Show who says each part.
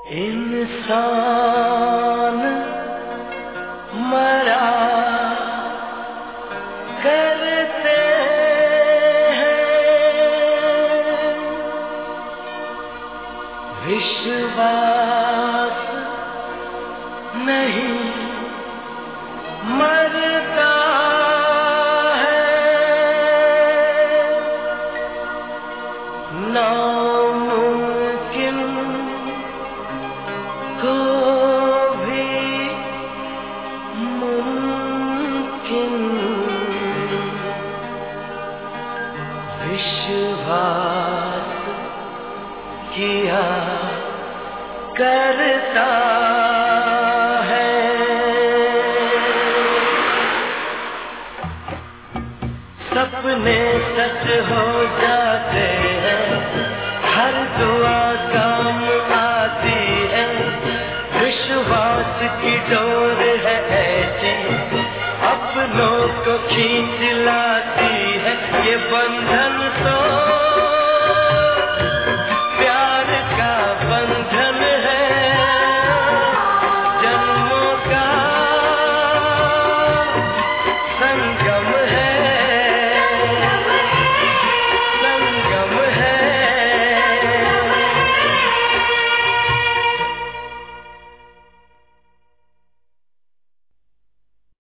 Speaker 1: इंसान मरा करते हैं, विश्वास नहीं मरता है, नामुमकिन को भी मुमकिन विश्वास किया करता है। सपने सच हो जाते